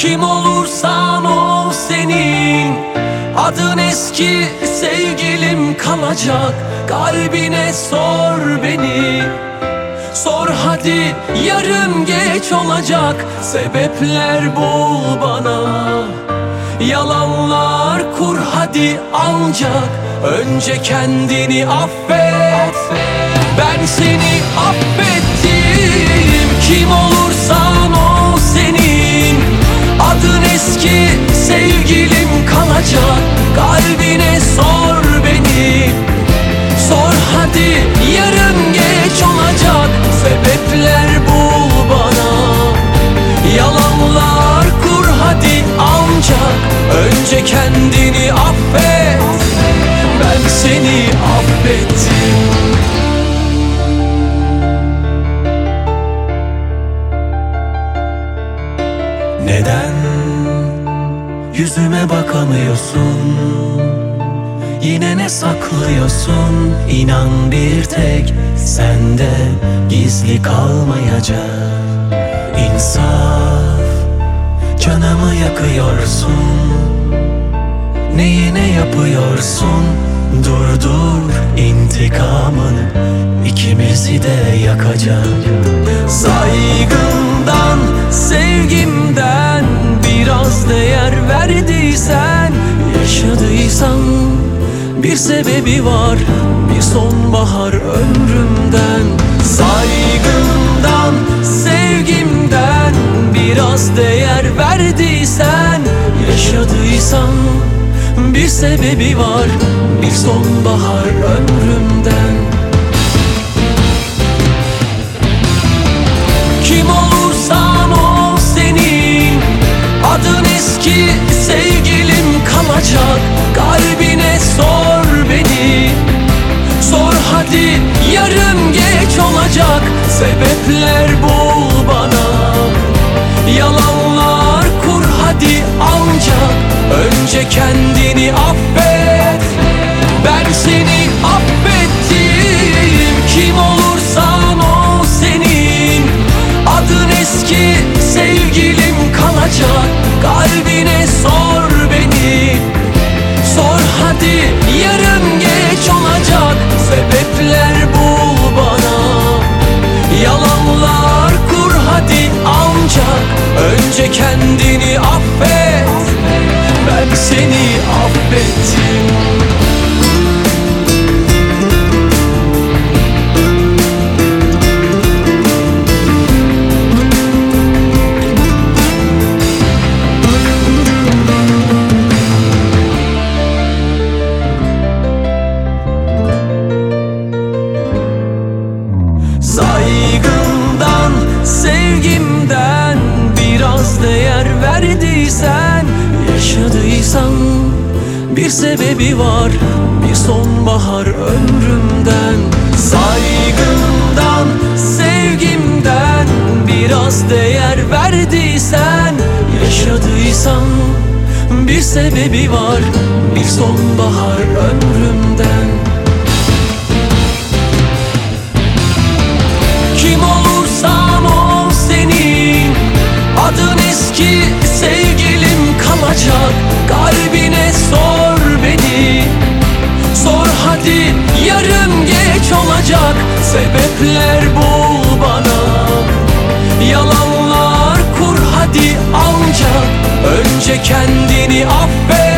Kim olursan ol senin adın eski sevgilim kalacak. Kalbine sor beni, sor hadi yarın geç olacak. Sebepler bul bana, yalanlar kur hadi ancak önce kendini affet. Ben seni affettim. Kim olursan ol senin adın eski sevgilim kalacak. Kalbine sor beni, sor hadi yarın geç olacak. Sebepler bul bana, yalanlar kur hadi ancak önce kendini affet. Ben seni affettim. Neden yüzüme bakamıyorsun? Yine ne saklıyorsun? İnan bir tek sende gizli kalmayacak. İnsaf, canımı yakıyorsun. Neyine yapıyorsun? Dur intikamın ikimizi de yakacak. Saygımdan, sevgimden biraz değer verdiysen, yaşadıysan bir sebebi var, bir sonbahar ömrümden. Saygımdan, sevgimden biraz değer verdiysen, yaşadıysan bir sebebi var, bir sonbahar ömrümden. Kim olursan ol senin adın eski sevgilim kalacak. Kalbine sor beni, sor hadi yarın geç olacak. Sebepler bul bana, yalanlar kur hadi ancak önce kendini affet. Ben seni affettim. Kim olursan ol senin adın eski sevgilim kalacak. Kalbine sor beni, sor hadi yarın geç olacak. Sebepler bul bana, yalanlar kur hadi ancak önce kendini affet. Ben seni affettim. Saygımdan, sevgimden biraz değer verdiysen, yaşadıysan bir sebebi var, bir sonbahar ömrümden. Saygımdan, sevgimden biraz değer verdiysen, yaşadıysan bir sebebi var, bir sonbahar ömrümden. Kim olursan ol senin adın eski sevgilim kalacak. Kalbine sor beni, sor hadi yarın geç olacak. Sebepler bul bana, yalanlar kur hadi ancak önce kendini affet.